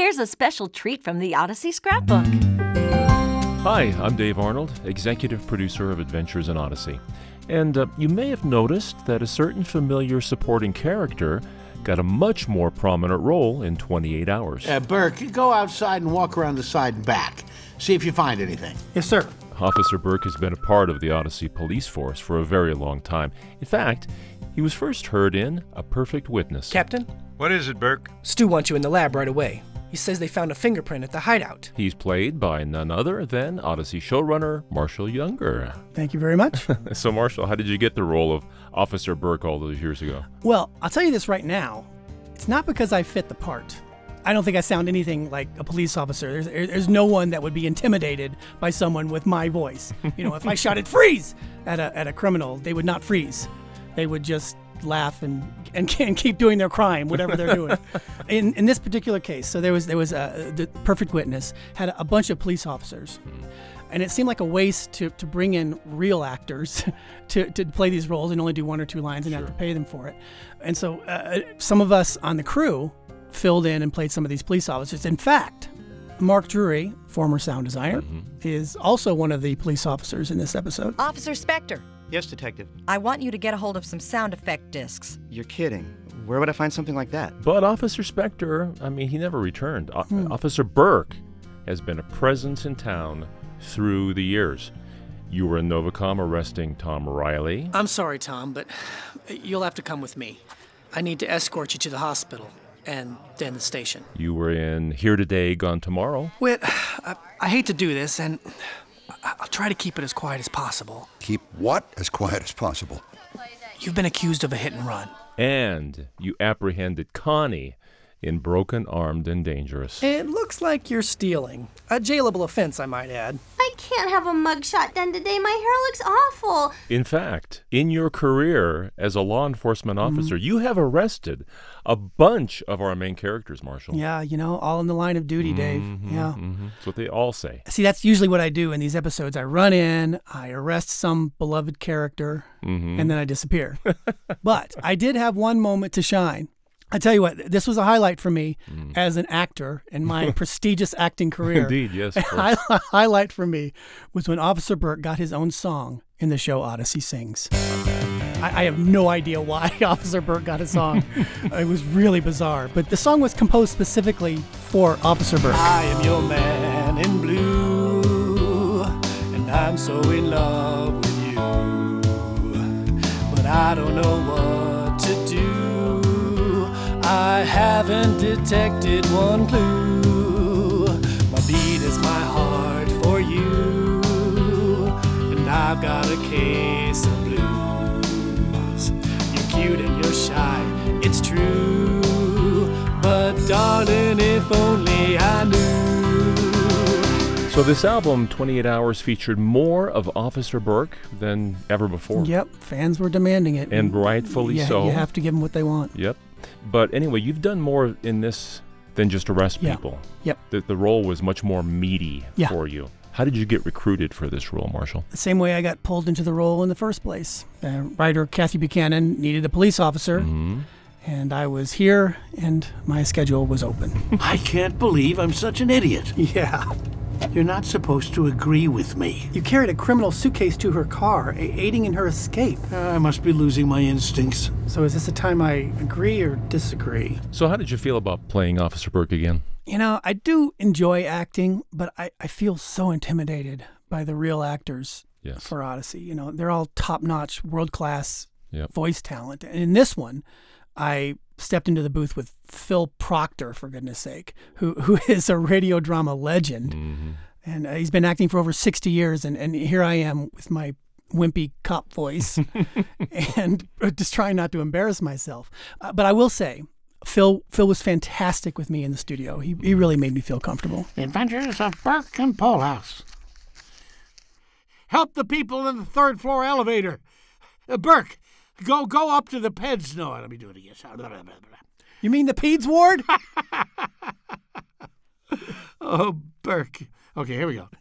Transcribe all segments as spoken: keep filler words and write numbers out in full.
Here's a special treat from the Odyssey Scrapbook. Hi, I'm Dave Arnold, executive producer of Adventures in Odyssey. And uh, you may have noticed that a certain familiar supporting character got a much more prominent role in twenty-eight hours. Uh, Burke, go outside and walk around the side and back. See if you find anything. Yes, sir. Officer Burke has been a part of the Odyssey police force for a very long time. In fact, he was first heard in A Perfect Witness. Captain? What is it, Burke? Stu wants you in the lab right away. He says they found a fingerprint at the hideout. He's played by none other than Odyssey showrunner Marshall Younger. Thank you very much. So, Marshall, how did you get the role of Officer Burke all those years ago? Well, I'll tell you this right now. It's not because I fit the part. I don't think I sound anything like a police officer. There's, there's no one that would be intimidated by someone with my voice. You know, if I shouted freeze at a at a criminal, they would not freeze. They would just laugh and and, and keep doing their crime, whatever they're doing. In in this particular case, so there was there was a, the Perfect Witness had a bunch of police officers, and it seemed like a waste to, to bring in real actors to, to play these roles and only do one or two lines and Sure. have to pay them for it. And so uh, some of us on the crew filled in and played some of these police officers. In fact, Mark Drury, former sound designer, Mm-hmm. is also one of the police officers in this episode. Officer Spector, Yes, Detective. I want you to get a hold of some sound effect discs. You're kidding. Where would I find something like that? But Officer Spector, I mean, he never returned. O- Officer Burke has been a presence in town through the years. You were in Novacom arresting Tom Riley. I'm sorry, Tom, but you'll have to come with me. I need to escort you to the hospital and then the station. You were in Here Today, Gone Tomorrow. Whit, I, I hate to do this, and I- I'll try to keep it as quiet as possible. Keep what as quiet as possible? You've been accused of a hit and run. And you apprehended Connie in Broken, Armed, and Dangerous. It looks like you're stealing. A jailable offense, I might add. I can't have a mugshot done today. My hair looks awful. In fact, in your career as a law enforcement officer, you have arrested a bunch of our main characters, Marshall. Yeah, you know, all in the line of duty, Dave. Mhm, Yeah. mhm. That's what they all say. See, that's usually what I do in these episodes. I run in, I arrest some beloved character, Mhm. and then I disappear. But I did have one moment to shine. I tell you what, this was a highlight for me as an actor in my prestigious acting career. Indeed, yes. Of A course. hi- highlight for me was when Officer Burke got his own song in the show Odyssey Sings. I, I have no idea why Officer Burke got a song. It was really bizarre. But the song was composed specifically for Officer Burke. I am your man in blue, and I'm so in love with you. But I don't know what to do. I haven't detected one clue. My beat is my heart for you, and I've got a case of blues. You're cute and you're shy, it's true. But darling, if only I knew. So this album, twenty-eight hours, featured more of Officer Burke than ever before. Yep, fans were demanding it. And rightfully yeah, so. You have to give them what they want. Yep. But anyway, you've done more in this than just arrest Yeah. people. Yep. The, the role was much more meaty Yeah. for you. How did you get recruited for this role, Marshall? The same way I got pulled into the role in the first place. Uh, writer Kathy Buchanan needed a police officer, Mm-hmm. and I was here, and my schedule was open. I can't believe I'm such an idiot. Yeah. You're not supposed to agree with me. You carried a criminal suitcase to her car, a- aiding in her escape. I must be losing my instincts. So is this a time I agree or disagree? So how did you feel about playing Officer Burke again? You know, I do enjoy acting, but I, I feel so intimidated by the real actors Yes. for Odyssey. You know, they're all top-notch, world-class Yep. voice talent. And in this one, I stepped into the booth with Phil Proctor, for goodness sake, who who is a radio drama legend. Mm-hmm. And uh, he's been acting for over sixty years. And, and here I am with my wimpy cop voice and just trying not to embarrass myself. Uh, but I will say, Phil Phil was fantastic with me in the studio. He, he really made me feel comfortable. The Adventures of Burke and Polehouse. Help the people in the third floor elevator. Uh, Burke, go go up to the peds. No, let me do it again. Blah, blah, blah, blah. You mean the Peds ward? Oh, Burke. Okay, here we go.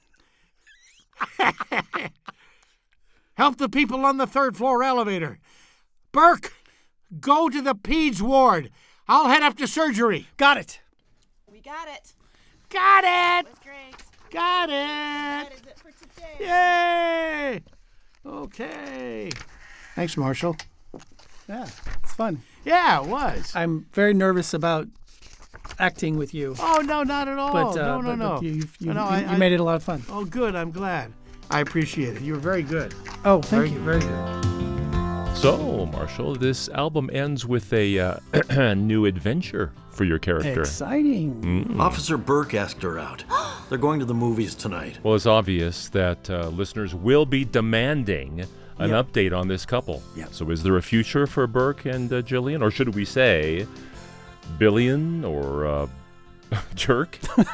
Help the people on the third floor elevator. Burke, go to the peds ward. I'll head up to surgery. Got it. We got it. Got it! That was great. Got it! That is it for today. Yay! Okay. Thanks, Marshall. Yeah, it's fun. Yeah, it was. I'm very nervous about acting with you. Oh, no, not at all. But, uh, no, no, but, no. but you, you, no, you, I, you I, made it a lot of fun. Oh, good. I'm glad. I appreciate it. You were very good. Oh, thank very, you. Very good. So, Marshall, this album ends with a uh, new adventure for your character. Exciting. Mm. Officer Burke asked her out. They're going to the movies tonight. Well, it's obvious that uh, listeners will be demanding an Yep. update on this couple. Yep. So is there a future for Burke and uh, Jillian? Or should we say Billion or uh, Jerk?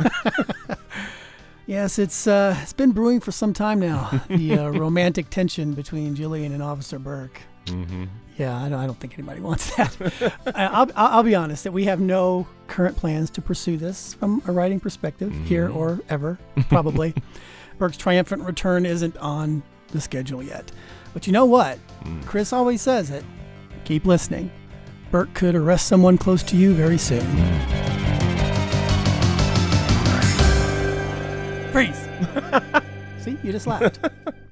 Yes, it's uh, it's been brewing for some time now. The uh, romantic tension between Jillian and Officer Burke. Mm-hmm. Yeah, I don't, I don't think anybody wants that. I, I'll, I'll be honest that we have no current plans to pursue this from a writing perspective, Mm-hmm. here or ever, probably. Burke's triumphant return isn't on the schedule yet. But you know what? Mm. Chris always says it. Keep listening. Burke could arrest someone close to you very soon. Freeze! See, you just laughed.